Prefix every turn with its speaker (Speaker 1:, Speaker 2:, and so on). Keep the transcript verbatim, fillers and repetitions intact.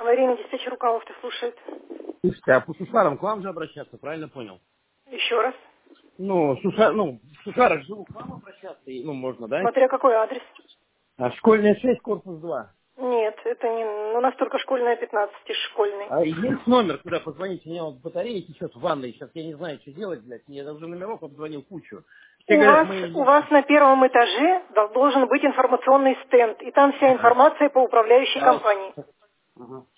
Speaker 1: Аварийный диспетчер Рукавов-то слушает.
Speaker 2: Слушайте, а по Сушарам к вам же обращаться, правильно понял?
Speaker 1: Еще раз.
Speaker 2: Ну, Суша, ну, в Сушарах живу, к вам обращаться, и, ну, можно, да?
Speaker 1: Смотря какой адрес.
Speaker 2: А школьная шесть, корпус два.
Speaker 1: Нет, это не... У нас только школьная пятнадцать и школьный.
Speaker 2: А есть номер, куда позвонить? У меня вот батарея течет в ванной, сейчас я не знаю, что делать, блядь. Я уже номеров обзвонил кучу. Все
Speaker 1: У
Speaker 2: говорят,
Speaker 1: вас,
Speaker 2: мы...
Speaker 1: у вас на первом этаже дол- должен быть информационный стенд, и там вся информация по управляющей
Speaker 2: Давайте.
Speaker 1: компании.
Speaker 2: Ага.